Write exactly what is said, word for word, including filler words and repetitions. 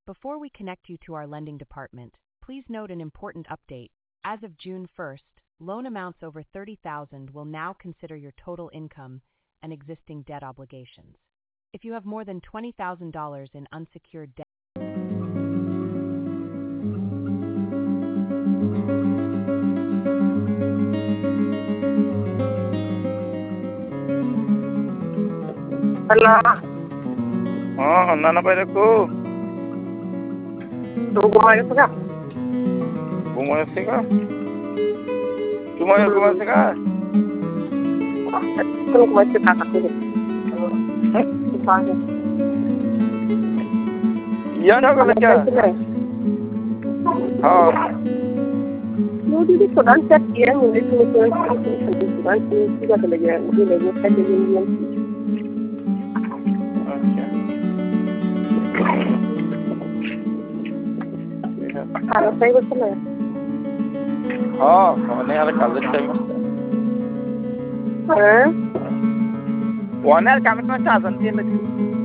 Before we connect you to our lending department, please note an important update. As of June first, loan amounts over thirty thousand dollars will now consider your total income and existing debt obligations. If you have more than twenty thousand dollars in unsecured debt, Hello. Oh, nana pai ko. Tu kumaya ka? Kumaya ka? Kumaya kumaya ka? Tu kumaya ka kasi. Ipang. Yan ako na kya? Oh. Hindi di sudan sa kira mo ito ito ito sudan siya talaga hindi na yung sa yung Ano sa'yo gusto mo? हाँ हमने यार college time हाँ one यार काम इतना चाहता नहीं है